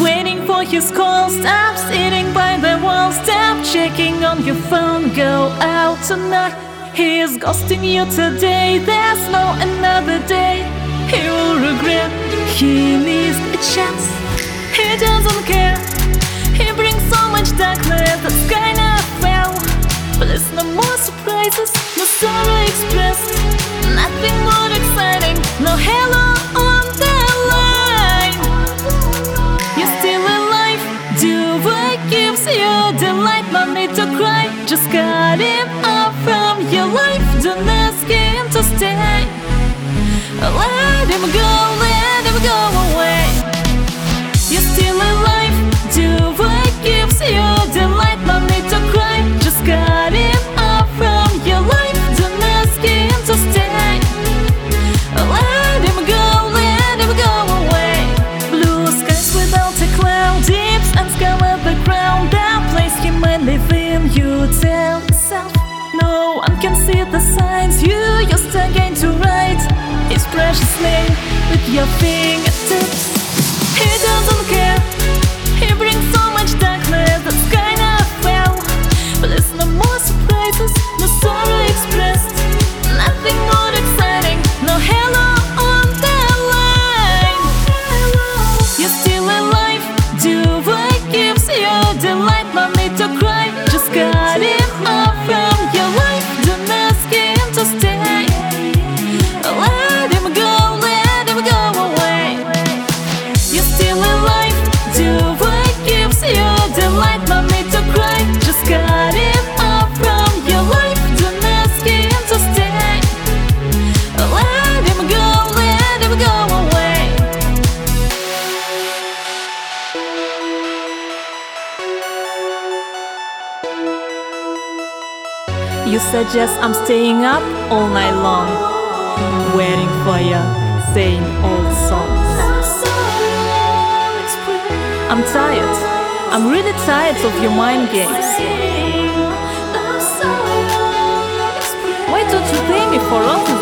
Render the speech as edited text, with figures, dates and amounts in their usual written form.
waiting for his call. Stop sitting by the wall, stop checking on your phone. Go out tonight, he is ghosting you today. There's no another day he will regret. He needs a chance, he doesn't care. He brings so much darkness, that's kinda foul. Please, no more surprises, no sorrow expressed, nothing more exciting, no hello on the line. You're still alive, do what gives you delight. No need to cry, just cut him off from your life. Don't ask him to stay, let him go away. You're still alive, do what gives you delight. No need to cry, just cut him off from your life. Don't ask him to stay, let him go away. Blue skies without a cloud, deep and scarlet background. That place he might live in, you tell yourself. No one can see the signs, you used again to write his precious name with your fingertips. He doesn't care, he brings so much darkness, that's kinda foul. Please, no more surprises, no sorrow expressed, nothing more exciting, no hello on the line. You're still alive, do what gives you delight. No need to cry, just cut him off from your life. Don't ask him to stay, let him go away. You're still alive, do what gives you delight. No need to cry, just cut him off from your life. Don't ask him to stay, let him go away. You suggest I'm staying up all night long, waiting for your same old songs. I'm tired, I'm really tired of your mind games. Why don't you pay me for all